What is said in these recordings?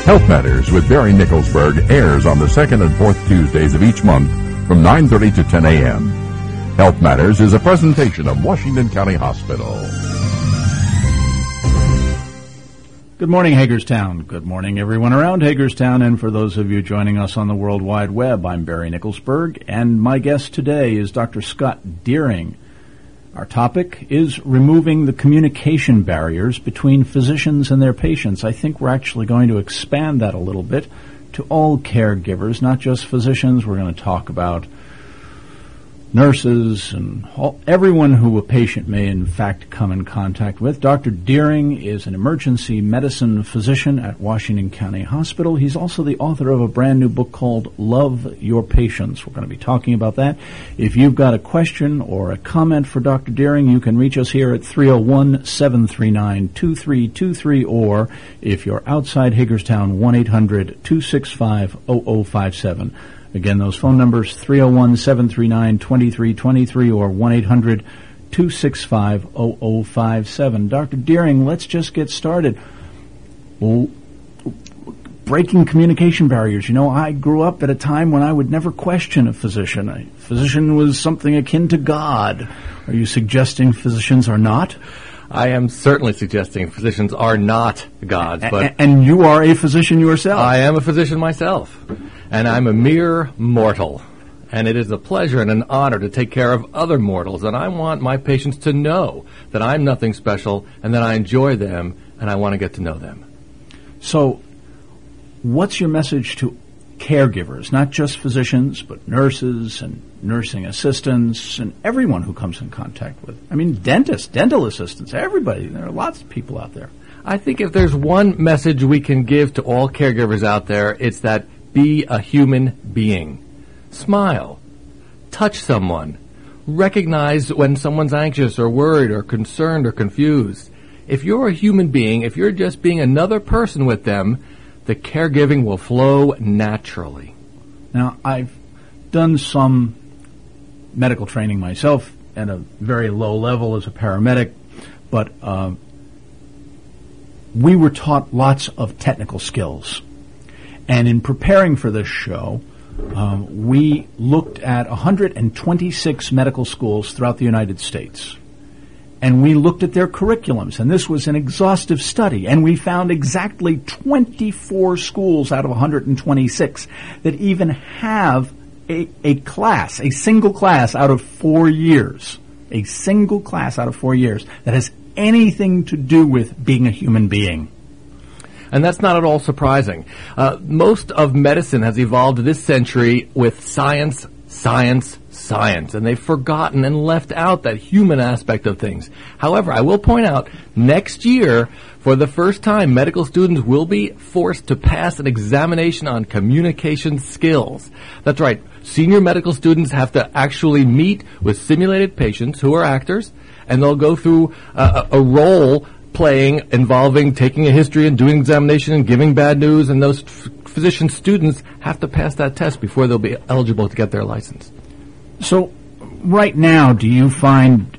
Health Matters with Barry Nicholsberg airs on the second and fourth Tuesdays of each month from 9:30 to 10 a.m. Health Matters is a presentation of Washington County Hospital. Good morning, Hagerstown. Good morning, everyone around Hagerstown. And for those of you joining us on the World Wide Web, I'm Barry Nicholsberg, and my guest today is Dr. Scott Deering. Our topic is removing the communication barriers between physicians and their patients. I think we're actually going to expand that a little bit to all caregivers, not just physicians. We're going to talk about nurses and everyone who a patient may in fact come in contact with. Dr. Deering is an emergency medicine physician at Washington County Hospital. He's also the author of a brand new book called Love Your Patients. We're going to be talking about that. If you've got a question or a comment for Dr. Deering, you can reach us here at 301-739-2323, or if you're outside Hagerstown, 1-800-265-0057. Again, those phone numbers, 301-739-2323 or 1-800-265-0057. Dr. Deering, let's just get started. Well, breaking communication barriers. You know, I grew up at a time when I would never question a physician. A physician was something akin to God. Are you suggesting physicians are not? I am certainly suggesting physicians are not gods. But and you are a physician yourself. I am a physician myself, and I'm a mere mortal. And it is a pleasure and an honor to take care of other mortals, and I want my patients to know that I'm nothing special and that I enjoy them and I want to get to know them. So what's your message to caregivers, not just physicians, but nurses and nursing assistants and everyone who comes in contact with? I mean, dentists, dental assistants, everybody. There are lots of people out there. I think if there's one message we can give to all caregivers out there, it's that be a human being. Smile. Touch someone. Recognize when someone's anxious or worried or concerned or confused. If you're a human being, if you're just being another person with them, the caregiving will flow naturally. Now, I've done some medical training myself at a very low level as a paramedic, but we were taught lots of technical skills. And in preparing for this show, we looked at 126 medical schools throughout the United States. And we looked at their curriculums, and this was an exhaustive study, and we found exactly 24 schools out of 126 that even have a class, a single class out of 4 years, a single class out of 4 years that has anything to do with being a human being. And that's not at all surprising. Most of medicine has evolved this century with science, science, science, and they've forgotten and left out that human aspect of things. However, I will point out, next year, for the first time, medical students will be forced to pass an examination on communication skills. That's right. Senior medical students have to actually meet with simulated patients who are actors, and they'll go through a role playing involving taking a history and doing examination and giving bad news, and those physician students have to pass that test before they'll be eligible to get their license. So right now, do you find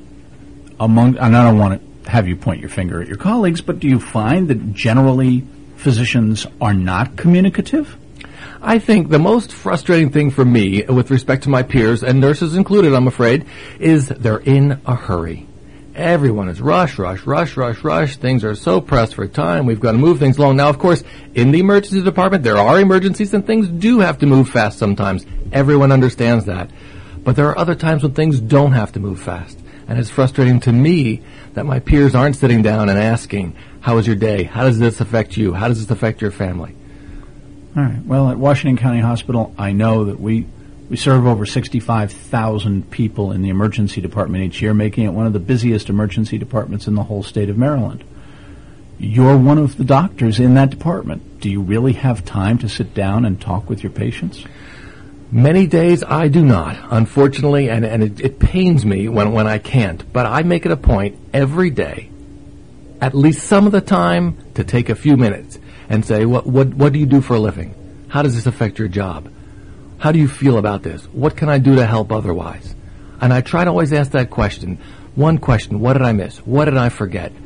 and I don't want to have you point your finger at your colleagues, but do you find that generally physicians are not communicative? I think the most frustrating thing for me with respect to my peers, and nurses included, I'm afraid, is they're in a hurry. Everyone is rush, rush, rush, rush, rush. Things are so pressed for time. We've got to move things along. Now, of course, in the emergency department, there are emergencies and things do have to move fast sometimes. Everyone understands that. But there are other times when things don't have to move fast. And it's frustrating to me that my peers aren't sitting down and asking, how was your day? How does this affect you? How does this affect your family? All right. Well, at Washington County Hospital, I know that we serve over 65,000 people in the emergency department each year, making it one of the busiest emergency departments in the whole state of Maryland. You're one of the doctors in that department. Do you really have time to sit down and talk with your patients? Many days I do not, unfortunately, and it pains me when I can't. But I make it a point every day, at least some of the time, to take a few minutes and say, what do you do for a living? How does this affect your job? How do you feel about this? What can I do to help otherwise? And I try to always ask that question. One question, what did I miss? What did I forget?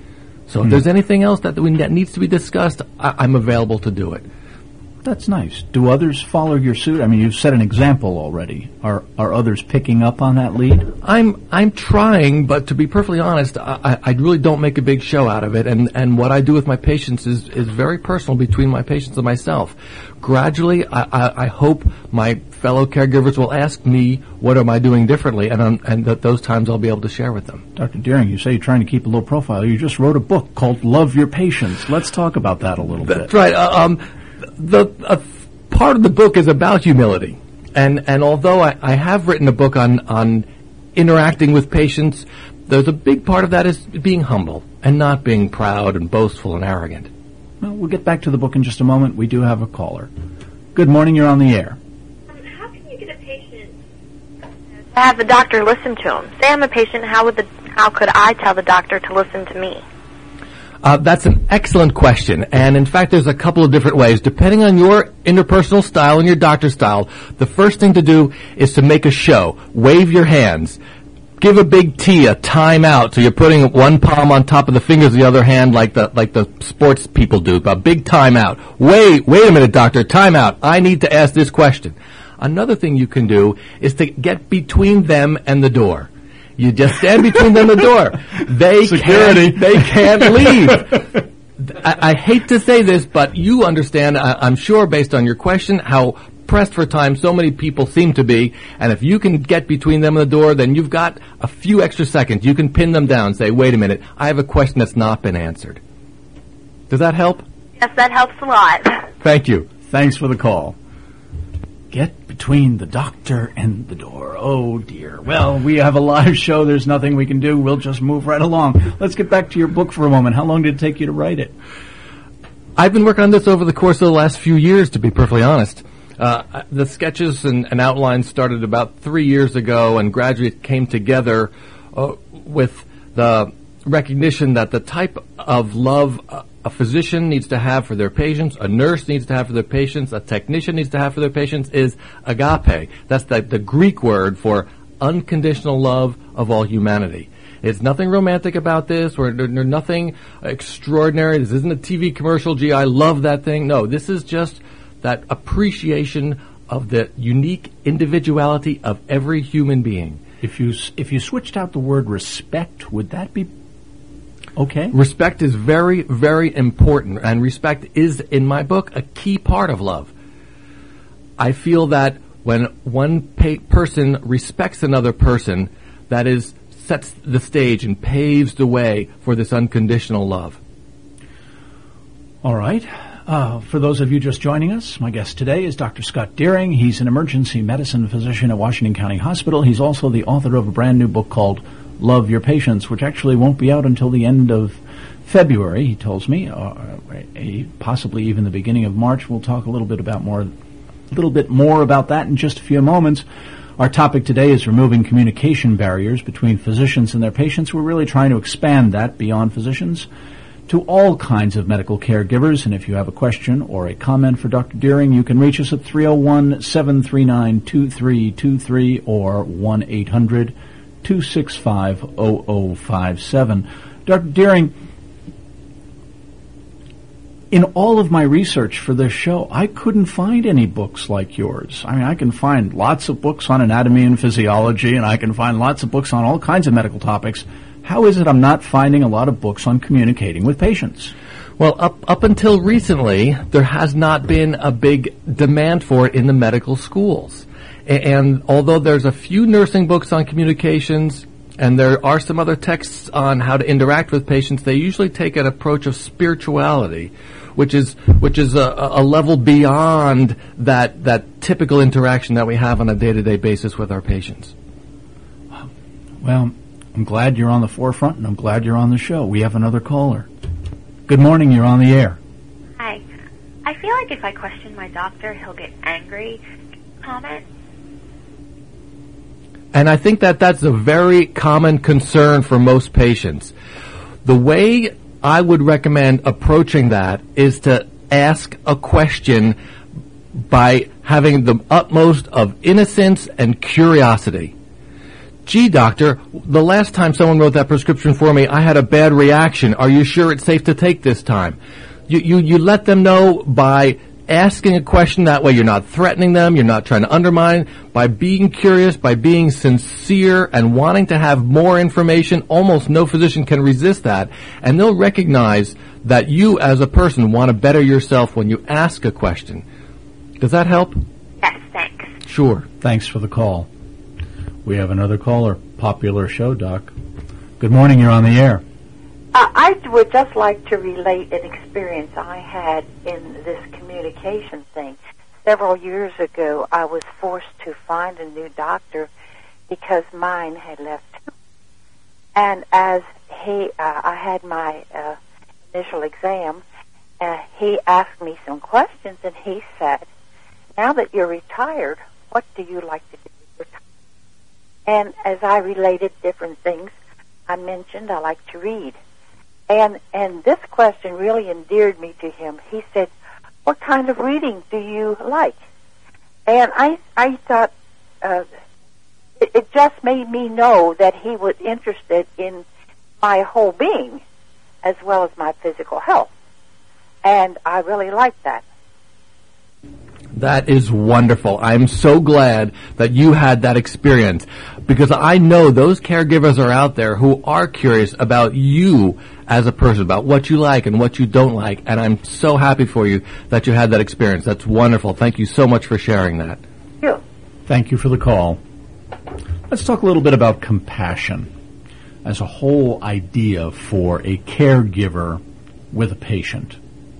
So if there's anything else that needs to be discussed, I'm available to do it. That's nice. Do others follow your suit? I mean, you've set an example already. Are others picking up on that lead? I'm trying, but to be perfectly honest, I really don't make a big show out of it. And what I do with my patients is very personal between my patients and myself. Gradually, I hope my fellow caregivers will ask me, what am I doing differently? And that those times I'll be able to share with them. Dr. Deering, you say you're trying to keep a low profile. You just wrote a book called Love Your Patients. Let's talk about that a little bit. That's right. The part of the book is about humility, and although I have written a book on interacting with patients, there's a big part of that is being humble and not being proud and boastful and arrogant. Well, we'll get back to the book in just a moment. We do have a caller. Good morning. You're on the air. How can you get a patient to have the doctor listen to him? Say I'm a patient. How could I tell the doctor to listen to me? That's an excellent question, and in fact there's a couple of different ways. Depending on your interpersonal style and your doctor style, the first thing to do is to make a show. Wave your hands. Give a big T a timeout, so you're putting one palm on top of the fingers of the other hand like the sports people do. A big timeout. Wait a minute, doctor, timeout. I need to ask this question. Another thing you can do is to get between them and the door. You just stand between them and the door. They can't leave. I hate to say this, but you understand, I'm sure, based on your question, how pressed for time so many people seem to be. And if you can get between them and the door, then you've got a few extra seconds. You can pin them down and say, wait a minute, I have a question that's not been answered. Does that help? Yes, that helps a lot. Thank you. Thanks for the call. Get between the doctor and the door. Oh, dear. Well, we have a live show. There's nothing we can do. We'll just move right along. Let's get back to your book for a moment. How long did it take you to write it? I've been working on this over the course of the last few years, to be perfectly honest. The sketches and outlines started about 3 years ago and gradually came together with the recognition that the type of love a physician needs to have for their patients, a nurse needs to have for their patients, a technician needs to have for their patients is agape. That's the Greek word for unconditional love of all humanity. It's nothing romantic about this, or there's nothing extraordinary. This isn't a TV commercial, gee, I love that thing. No, this is just that appreciation of the unique individuality of every human being. If you switched out the word respect, would that be okay? Respect is very, very important, and respect is, in my book, a key part of love. I feel that when one person respects another person, that is, sets the stage and paves the way for this unconditional love. All right. For those of you just joining us, my guest today is Dr. Scott Deering. He's an emergency medicine physician at Washington County Hospital. He's also the author of a brand new book called Love Your Patients, which actually won't be out until the end of February, he tells me, possibly even the beginning of March. We'll talk a little bit more about that in just a few moments. Our topic today is removing communication barriers between physicians and their patients. We're really trying to expand that beyond physicians to all kinds of medical caregivers. And if you have a question or a comment for Dr. Deering, you can reach us at 301-739-2323 or 1-800-265-0057. Dr. Deering, in all of my research for this show, I couldn't find any books like yours. I mean, I can find lots of books on anatomy and physiology, and I can find lots of books on all kinds of medical topics. How is it I'm not finding a lot of books on communicating with patients? Well, up until recently, there has not been a big demand for it in the medical schools. And although there's a few nursing books on communications, and there are some other texts on how to interact with patients, they usually take an approach of spirituality, which is a level beyond that typical interaction that we have on a day-to-day basis with our patients. Well, I'm glad you're on the forefront, and I'm glad you're on the show. We have another caller. Good morning. You're on the air. Hi. I feel like if I question my doctor, he'll get angry. Comment? And I think that's a very common concern for most patients. The way I would recommend approaching that is to ask a question by having the utmost of innocence and curiosity. gee, doctor, the last time someone wrote that prescription for me, I had a bad reaction. Are you sure it's safe to take this time? You let them know by asking a question. That way you're not threatening them, you're not trying to undermine. By being curious, by being sincere and wanting to have more information, almost no physician can resist that. And they'll recognize that you as a person want to better yourself when you ask a question. Does that help? Yes, thanks. Sure. Thanks for the call. We have another caller. Popular show, Doc. Good morning. You're on the air. I would just like to relate an experience I had in this communication thing. Several years ago, I was forced to find a new doctor because mine had left. And as I had my initial exam, he asked me some questions, and he said, "Now that you're retired, what do you like to do with your time?" And as I related different things, I mentioned I like to read. And this question really endeared me to him. He said, "What kind of reading do you like?" And I thought it just made me know that he was interested in my whole being as well as my physical health. And I really liked that. That is wonderful. I'm so glad that you had that experience, because I know those caregivers are out there who are curious about you as a person, about what you like and what you don't like, and I'm so happy for you that you had that experience. That's wonderful. Thank you so much for sharing that. Thank you. Thank you for the call. Let's talk a little bit about compassion as a whole idea for a caregiver with a patient.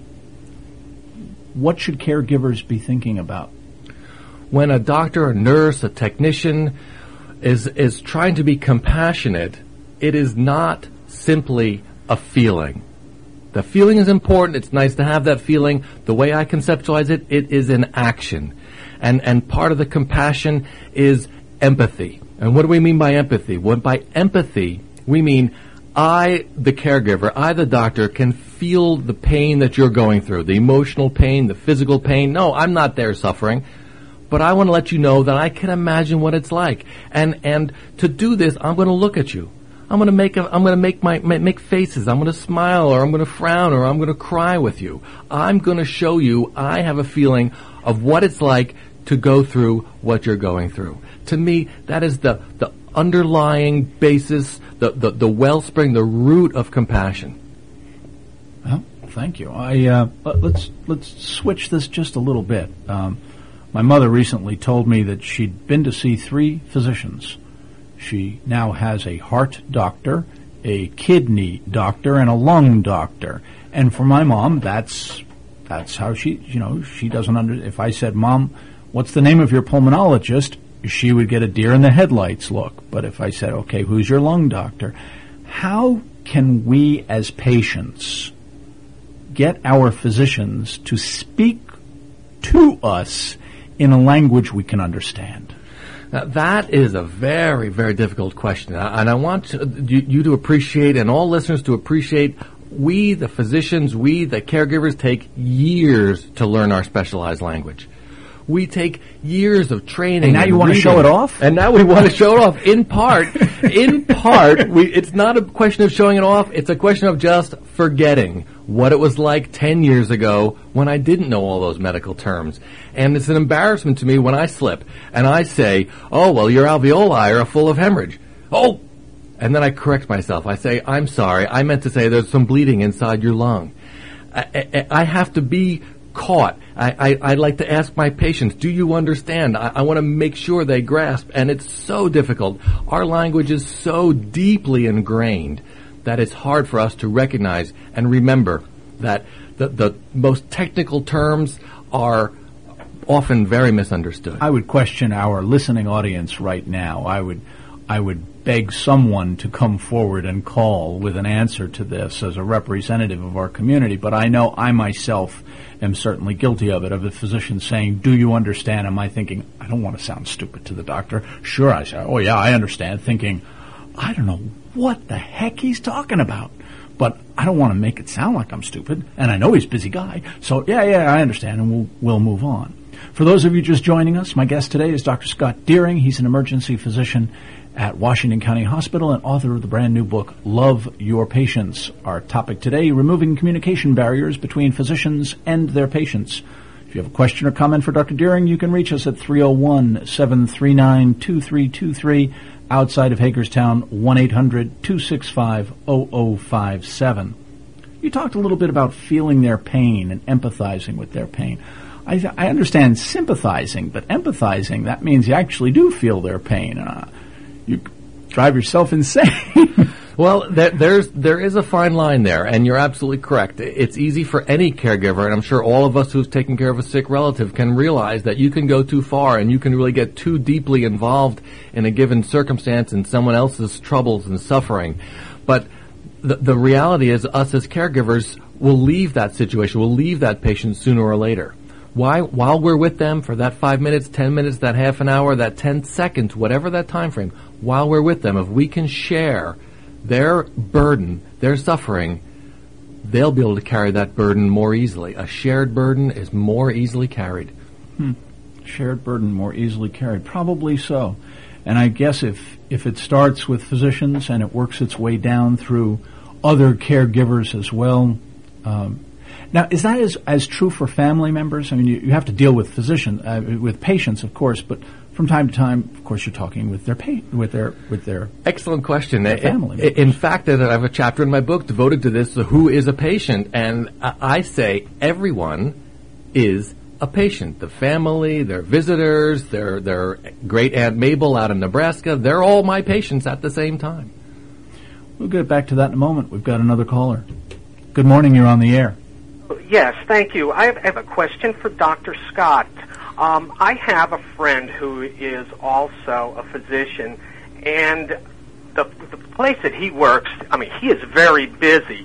What should caregivers be thinking about? When a doctor, a nurse, a technician is trying to be compassionate, it is not simply a feeling. The feeling is important. It's nice to have that feeling. The way I conceptualize it, it is an action. And part of the compassion is empathy. And what do we mean by empathy? Well, by empathy, we mean I, the caregiver, I, the doctor, can feel the pain that you're going through, the emotional pain, the physical pain. No, I'm not there suffering, but I want to let you know that I can imagine what it's like. And to do this, I'm going to look at you. I'm going to make faces. I'm going to smile, or I'm going to frown, or I'm going to cry with you. I'm going to show you I have a feeling of what it's like to go through what you're going through. To me, that is the underlying basis, the wellspring, the root of compassion. Well, thank you. Let's switch this just a little bit. My mother recently told me that she'd been to see 3 physicians. She now has a heart doctor, a kidney doctor, and a lung doctor. And for my mom, that's how she doesn't if I said, "Mom, what's the name of your pulmonologist?" she would get a deer in the headlights look. But if I said, "Okay, who's your lung doctor?" How can we as patients get our physicians to speak to us in a language we can understand? Now, that is a very, very difficult question. And I want you to appreciate, and all listeners to appreciate, we, the physicians, we, the caregivers, take years to learn our specialized language. We take years of training. And now you want to show it off? And now we want to show it off. In part, it's not a question of showing it off. It's a question of just forgetting what it was like 10 years ago when I didn't know all those medical terms. And it's an embarrassment to me when I slip and I say, "Oh, well, your alveoli are full of hemorrhage." Oh! And then I correct myself. I say, "I'm sorry. I meant to say there's some bleeding inside your lung." I have to be caught. I like to ask my patients, "Do you understand?" I want to make sure they grasp, and it's so difficult. Our language is so deeply ingrained that it's hard for us to recognize and remember that the most technical terms are often very misunderstood. I would question our listening audience right now. I would beg someone to come forward and call with an answer to this as a representative of our community, but I know I myself am certainly guilty of it, of a physician saying, "Do you understand?" Am I thinking, I don't want to sound stupid to the doctor. Sure, I say, "Oh yeah, I understand," thinking, I don't know what the heck he's talking about, but I don't want to make it sound like I'm stupid, and I know he's a busy guy, so yeah, I understand, and we'll move on. For those of you just joining us, my guest today is Dr. Scott Deering. He's an emergency physician at Washington County Hospital and author of the brand new book, Love Your Patients. Our topic today, removing communication barriers between physicians and their patients. If you have a question or comment for Dr. Deering, you can reach us at 301-739-2323. Outside of Hagerstown, 1-800-265-0057. You talked a little bit about feeling their pain and empathizing with their pain. I understand sympathizing, but empathizing, that means you actually do feel their pain. You drive yourself insane. Well, there is a fine line there, and you're absolutely correct. It's easy for any caregiver, and I'm sure all of us who've taken care of a sick relative can realize that you can go too far and you can really get too deeply involved in a given circumstance and someone else's troubles and suffering. But the reality is us as caregivers will leave that situation, will leave that patient sooner or later. Why? While we're with them for that 5 minutes, 10 minutes, that half an hour, that 10 seconds, whatever that time frame, while we're with them, if we can share their burden, their suffering, they'll be able to carry that burden more easily. A shared burden is more easily carried. Shared burden more easily carried. Probably so. And I guess if it starts with physicians and it works its way down through other caregivers as well. Now, is that as true for family members? I mean, you have to deal with physicians, with patients, of course, but from time to time, of course, you're talking with their Excellent question. Family. In fact, I have a chapter in my book devoted to this. Who is a patient? And I say everyone is a patient. The family, their visitors, their great Aunt Mabel out in Nebraska, they're all my patients at the same time. We'll get back to that in a moment. We've got another caller. Good morning. You're on the air. Yes, thank you. I have a question for Dr. Scott. I have a friend who is also a physician, and the place that he works, I mean, he is very busy,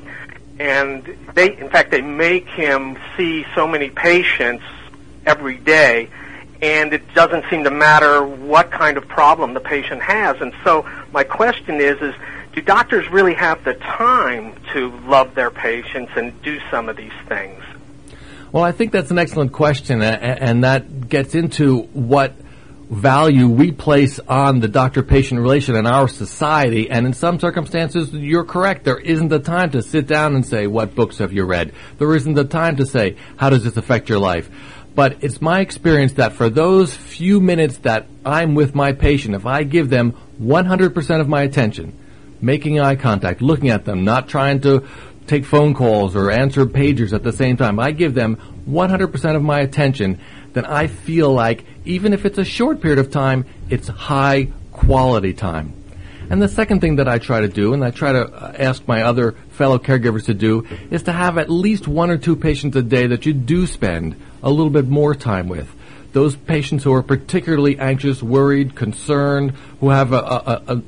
and they make him see so many patients every day, and it doesn't seem to matter what kind of problem the patient has. And so my question is do doctors really have the time to love their patients and do some of these things? Well, I think that's an excellent question, and that gets into what value we place on the doctor-patient relation in our society. And in some circumstances, you're correct. There isn't the time to sit down and say, what books have you read? There isn't the time to say, how does this affect your life? But it's my experience that for those few minutes that I'm with my patient, if I give them 100% of my attention, making eye contact, looking at them, not trying to take phone calls or answer pagers at the same time, I give them 100% of my attention, then I feel like, even if it's a short period of time, it's high quality time. And the second thing that I try to do, and I try to ask my other fellow caregivers to do, is to have at least one or two patients a day that you do spend a little bit more time with. Those patients who are particularly anxious, worried, concerned, who have an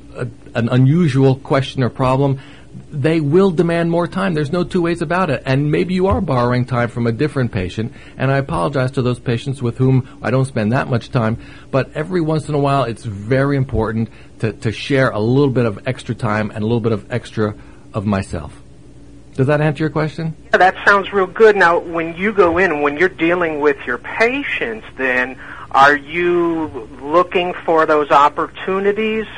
unusual question or problem, they will demand more time. There's no two ways about it. And maybe you are borrowing time from a different patient, and I apologize to those patients with whom I don't spend that much time, but every once in a while it's very important to share a little bit of extra time and a little bit of extra of myself. Does that answer your question? Yeah, that sounds real good. Now, when you go in, when you're dealing with your patients, then are you looking for those opportunities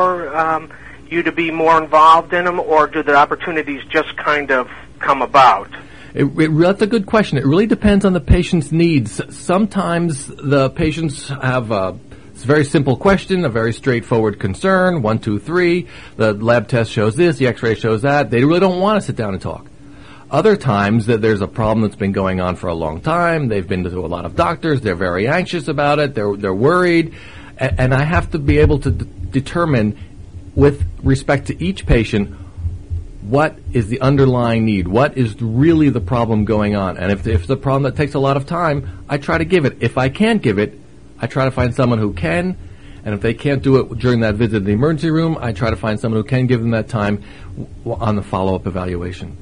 for you to be more involved in them, or do the opportunities just kind of come about? That's a good question. It really depends on the patient's needs. Sometimes the patients have it's a very simple question, a very straightforward concern, 1, 2, 3, the lab test shows this, the x-ray shows that. They really don't want to sit down and talk. Other times that there's a problem that's been going on for a long time, they've been to a lot of doctors, they're very anxious about it, they're worried, and I have to be able to determine, with respect to each patient, what is the underlying need? What is really the problem going on? And if it's a problem that takes a lot of time, I try to give it. If I can't give it, I try to find someone who can. And if they can't do it during that visit to the emergency room, I try to find someone who can give them that time on the follow-up evaluation.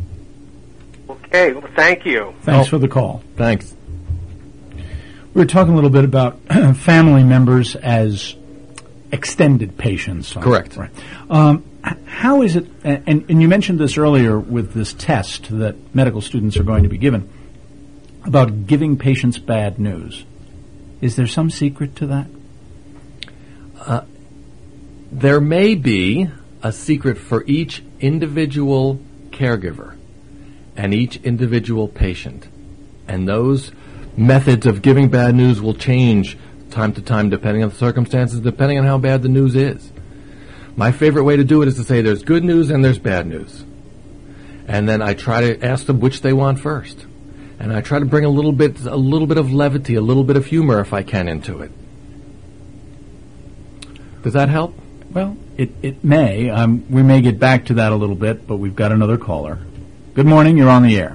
Okay, well, thank you. Thanks for the call. Thanks. We were talking a little bit about family members as extended patients. Correct. Right. How is it, and you mentioned this earlier with this test that medical students are going to be given, about giving patients bad news. Is there some secret to that? there may be a secret for each individual caregiver and each individual patient. And those methods of giving bad news will change time to time depending on the circumstances, depending on how bad the news is. My favorite way to do it is to say there's good news and there's bad news. And then I try to ask them which they want first. And I try to bring a little bit of levity, a little bit of humor if I can into it. Does that help? Well, it may. We may get back to that a little bit, but we've got another caller. Good morning. You're on the air.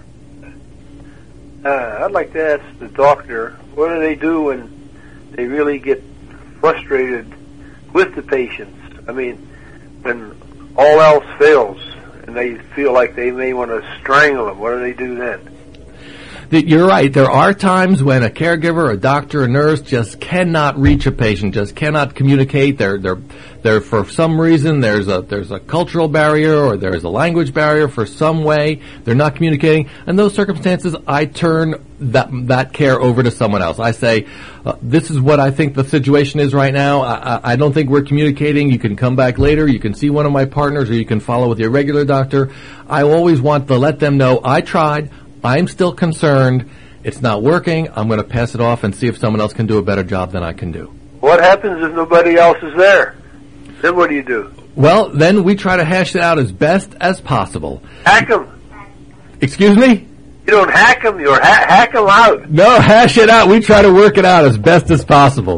I'd like to ask the doctor, what do they do when they really get frustrated with the patients? I mean, when all else fails and they feel like they may want to strangle them, what do they do then? You're right. There are times when a caregiver, a doctor, a nurse just cannot reach a patient, just cannot communicate. They're for some reason there's a cultural barrier or there's a language barrier for some way they're not communicating. In those circumstances, I turn that care over to someone else. I say, this is what I think the situation is right now. I don't think we're communicating. You can come back later. You can see one of my partners, or you can follow with your regular doctor. I always want to let them know I tried. I'm still concerned. It's not working. I'm going to pass it off and see if someone else can do a better job than I can do. What happens if nobody else is there? Then what do you do? Well, then we try to hash it out as best as possible. Hack them. Excuse me? You don't hack them. You hack them out. No, hash it out. We try to work it out as best as possible.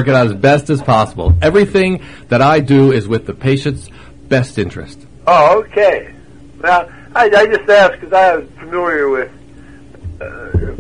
Everything that I do is with the patient's best interest. Oh, okay. Well, I just asked because I was familiar with a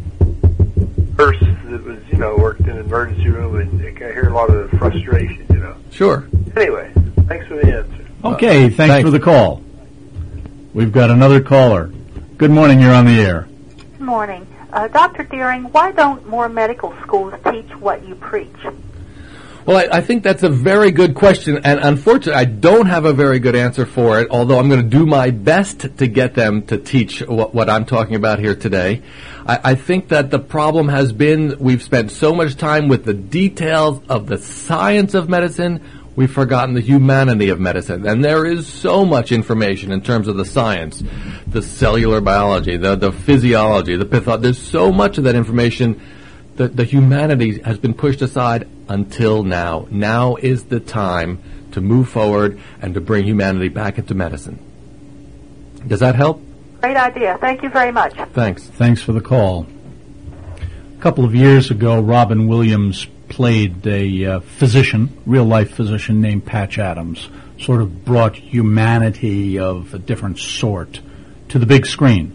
nurse that was, worked in an emergency room, and I hear a lot of the frustration, Sure. Anyway, thanks for the answer. Okay, thanks for the call. We've got another caller. Good morning, you're on the air. Good morning. Dr. Deering, why don't more medical schools teach what you preach? Well, I think that's a very good question, and unfortunately, I don't have a very good answer for it, although I'm going to do my best to get them to teach what I'm talking about here today. I think that the problem has been we've spent so much time with the details of the science of medicine, we've forgotten the humanity of medicine. And there is so much information in terms of the science, the cellular biology, the physiology, the pathology. There's so much of that information. The humanity has been pushed aside until now. Now is the time to move forward and to bring humanity back into medicine. Does that help? Great idea. Thank you very much. Thanks. Thanks for the call. A couple of years ago, Robin Williams played a physician, real-life physician named Patch Adams, sort of brought humanity of a different sort to the big screen.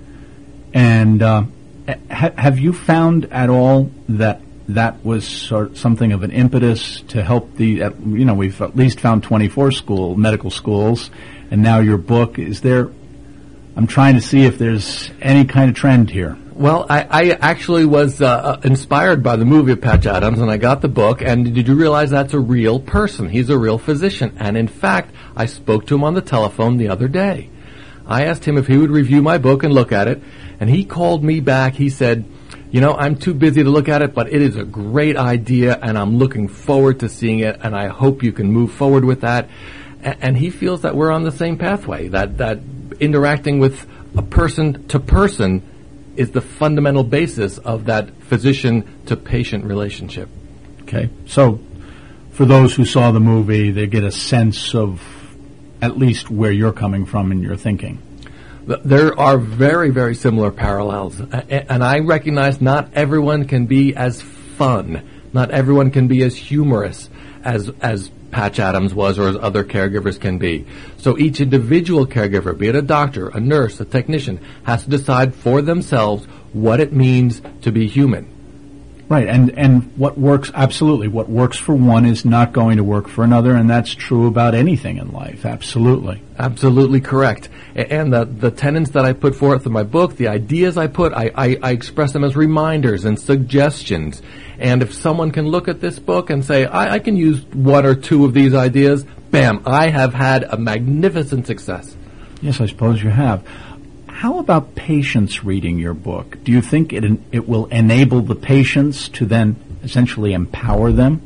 And have you found at all that was something of an impetus to help we've at least found 24 medical schools, and now your book, I'm trying to see if there's any kind of trend here. Well, I actually was inspired by the movie of Patch Adams, and I got the book, and did you realize that's a real person? He's a real physician, and in fact, I spoke to him on the telephone the other day. I asked him if he would review my book and look at it, and he called me back. He said, I'm too busy to look at it, but it is a great idea, and I'm looking forward to seeing it, and I hope you can move forward with that. And he feels that we're on the same pathway, that interacting with a person-to-person is the fundamental basis of that physician-to-patient relationship. Okay. So for those who saw the movie, they get a sense of at least where you're coming from in your thinking. There are very, very similar parallels. And I recognize not everyone can be as fun, not everyone can be as humorous as Patch Adams was or as other caregivers can be. So each individual caregiver, be it a doctor, a nurse, a technician, has to decide for themselves what it means to be human. Right, and what works for one is not going to work for another, and that's true about anything in life, absolutely. Absolutely correct. And the tenets that I put forth in my book, the ideas I express them as reminders and suggestions. And if someone can look at this book and say, I can use one or two of these ideas, bam, I have had a magnificent success. Yes, I suppose you have. How about patients reading your book? Do you think it will enable the patients to then essentially empower them?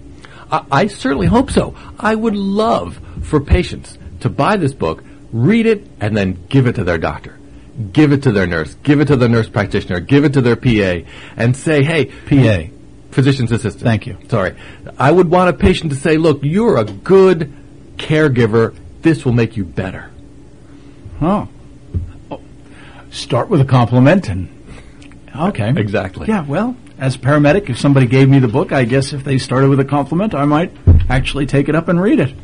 I certainly hope so. I would love for patients to buy this book, read it, and then give it to their doctor. Give it to their nurse. Give it to the nurse practitioner. Give it to their PA and say, hey, PA. Physician's assistant. Thank you. Sorry. I would want a patient to say, look, you're a good caregiver. This will make you better. Oh. Start with a compliment and... Okay. Exactly. Yeah, well, as a paramedic, if somebody gave me the book, I guess if they started with a compliment, I might actually take it up and read it.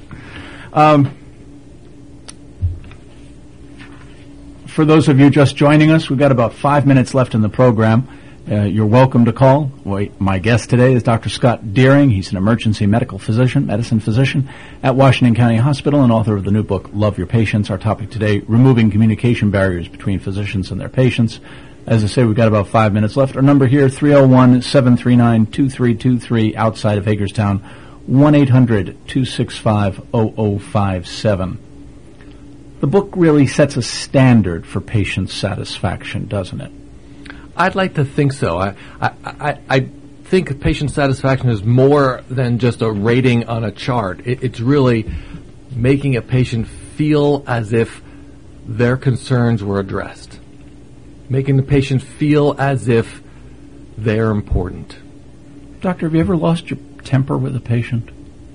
For those of you just joining us, we've got about 5 minutes left in the program. You're welcome to call. My guest today is Dr. Scott Deering. He's an emergency medicine physician at Washington County Hospital and author of the new book, Love Your Patients. Our topic today, removing communication barriers between physicians and their patients. As I say, we've got about 5 minutes left. Our number here, 301-739-2323, outside of Hagerstown, 1-800-265-0057. The book really sets a standard for patient satisfaction, doesn't it? I'd like to think so. I think patient satisfaction is more than just a rating on a chart. It's really making a patient feel as if their concerns were addressed. Making the patient feel as if they're important. Doctor, have you ever lost your temper with a patient?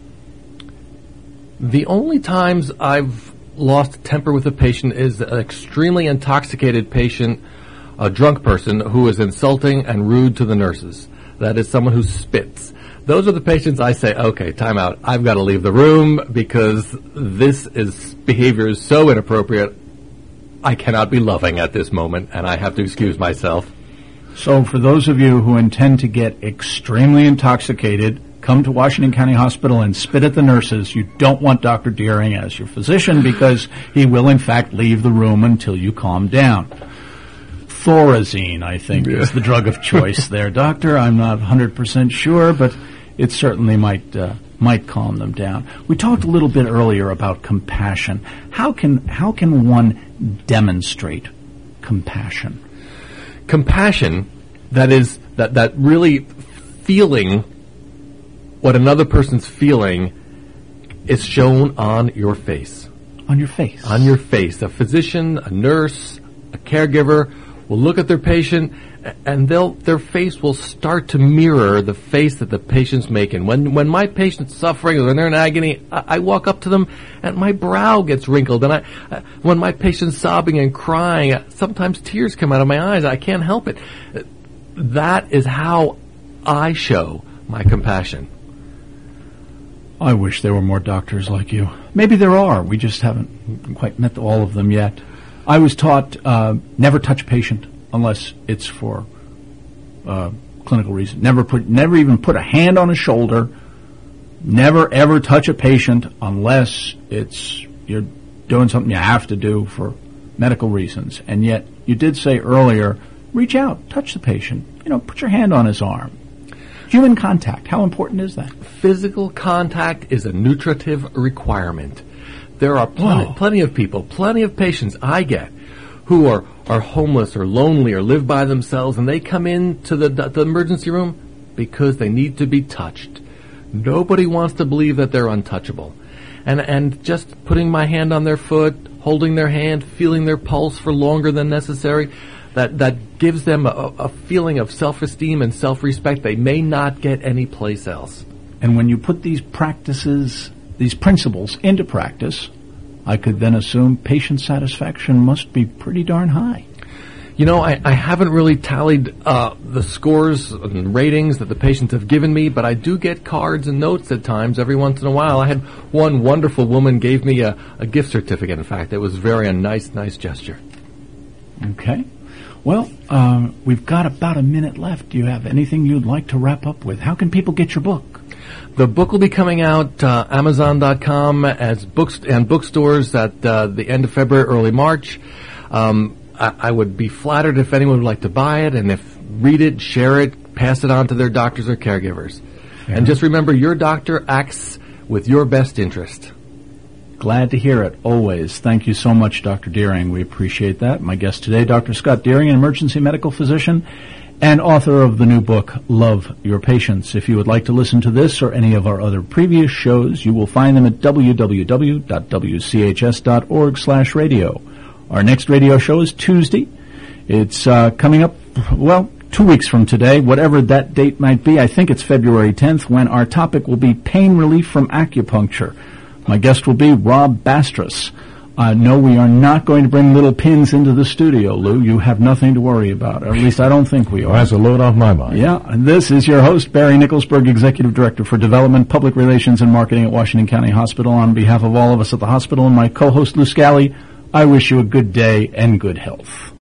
The only times I've lost temper with a patient is an extremely intoxicated patient, a drunk person who is insulting and rude to the nurses. That is someone who spits. Those are the patients I say, okay, time out. I've got to leave the room because this behavior is so inappropriate. I cannot be loving at this moment, and I have to excuse myself. So for those of you who intend to get extremely intoxicated, come to Washington County Hospital and spit at the nurses. You don't want Dr. Deering as your physician because he will, in fact, leave the room until you calm down. Thorazine, I think, is the drug of choice there, Doctor. I'm not 100% sure, but it certainly might calm them down. We talked a little bit earlier about compassion. How can one demonstrate compassion? Compassion, that is, that really feeling what another person's feeling is shown on your face. On your face? On your face. A physician, a nurse, a caregiver will look at their patient, and their face will start to mirror the face that the patient's making. When my patient's suffering or they're in agony, I walk up to them and my brow gets wrinkled. And when my patient's sobbing and crying, sometimes tears come out of my eyes. I can't help it. That is how I show my compassion. I wish there were more doctors like you. Maybe there are. We just haven't quite met all of them yet. I was taught never touch a patient unless it's for clinical reason. Never even put a hand on a shoulder. Never ever touch a patient unless you're doing something you have to do for medical reasons. And yet you did say earlier, reach out, touch the patient. Put your hand on his arm. Human contact, how important is that? Physical contact is a nutritive requirement. There are plenty of people, plenty of patients I get who are homeless or lonely or live by themselves, and they come into the emergency room because they need to be touched. Nobody wants to believe that they're untouchable. And just putting my hand on their foot, holding their hand, feeling their pulse for longer than necessary, that gives them a feeling of self-esteem and self-respect they may not get anyplace else. And when you put these principles into practice, I could then assume patient satisfaction must be pretty darn high. I haven't really tallied the scores and ratings that the patients have given me, but I do get cards and notes at times every once in a while. I had one wonderful woman gave me a gift certificate, in fact. It was very a nice gesture. Okay. Well, we've got about a minute left. Do you have anything you'd like to wrap up with? How can people get your book? The book will be coming out Amazon.com as books and bookstores at the end of February, early March. I would be flattered if anyone would like to buy it, and read it, share it, pass it on to their doctors or caregivers. Yeah. And just remember, your doctor acts with your best interest. Glad to hear it, always. Thank you so much, Dr. Deering. We appreciate that. My guest today, Dr. Scott Deering, an emergency medical physician and author of the new book, Love Your Patients. If you would like to listen to this or any of our other previous shows, you will find them at www.wchs.org/radio. Our next radio show is Tuesday. It's coming up, 2 weeks from today, whatever that date might be. I think it's February 10th, when our topic will be pain relief from acupuncture. My guest will be Rob Bastris. No, we are not going to bring little pins into the studio, Lou. You have nothing to worry about. Or at least I don't think we are. Well, that's a load off my mind. Yeah, and this is your host, Barry Nicholsberg, Executive Director for Development, Public Relations, and Marketing at Washington County Hospital. On behalf of all of us at the hospital and my co-host, Lou Scally, I wish you a good day and good health.